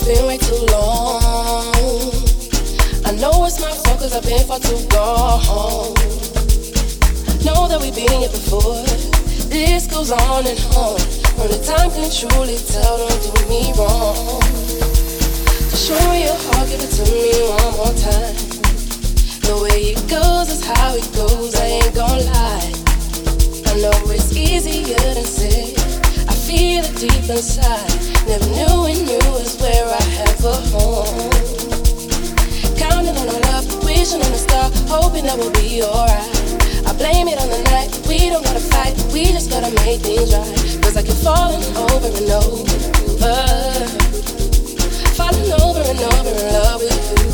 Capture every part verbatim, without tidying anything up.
been way too long. I know it's my fault cause I've been far too gone. Know that we've been here before. This goes on and on. Only time can truly tell, don't do me wrong. So show me your heart, give it to me one more time. The way it goes is how it goes, I ain't gon' lie. I know it's easier than said. I feel it deep inside. Never knew when you was where I have a home. Counting on our love, wishing on a star, hoping that we'll be alright. I blame it on the night, we don't gotta fight, we just gotta make things right. Cause I keep falling over and over, falling over and over in love with you.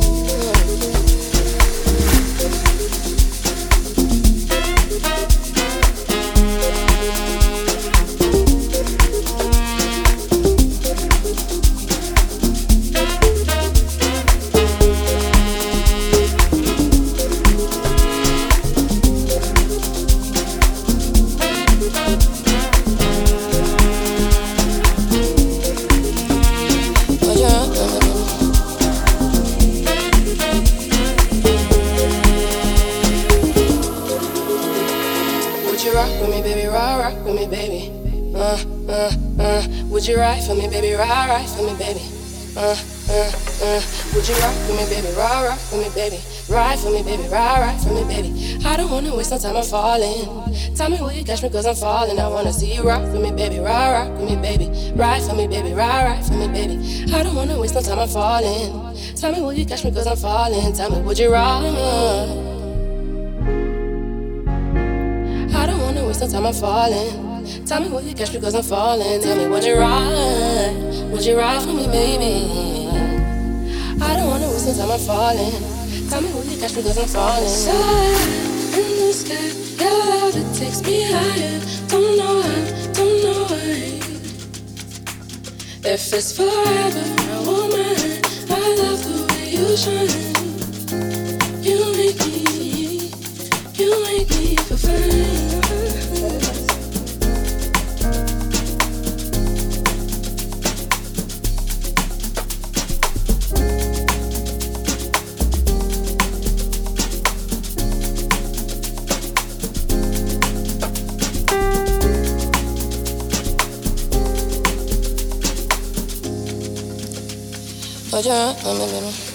Would you ride for me, baby? Ride, ride for me, baby. Uh, uh, uh. Would you rock for me, baby? Ride, rock for me, baby. Ride for me, baby. Ride, ride for me, baby. I don't wanna waste no time, I'm falling. Tell me will you catch me, cause I'm falling. I wanna see you rock for me, baby. Ride, rock for me, baby. Ride for me, baby. Ride, ride for me, baby. I don't wanna waste no time, I'm falling. Tell me will you catch me, cause I'm falling. Tell me, would you ride? I don't wanna waste no time, I'm falling. Tell me will you catch me cause I'm falling. Tell me would you ride? Would you ride for me, baby? I don't wanna waste no time, I'm falling. Tell me will you catch me cause I'm falling. Side in the sky, your love it takes me higher. Don't know how, don't know why. If it's forever, I won't mind. I love the way you shine. You make me, you make me feel fine. Would you rock for me, baby?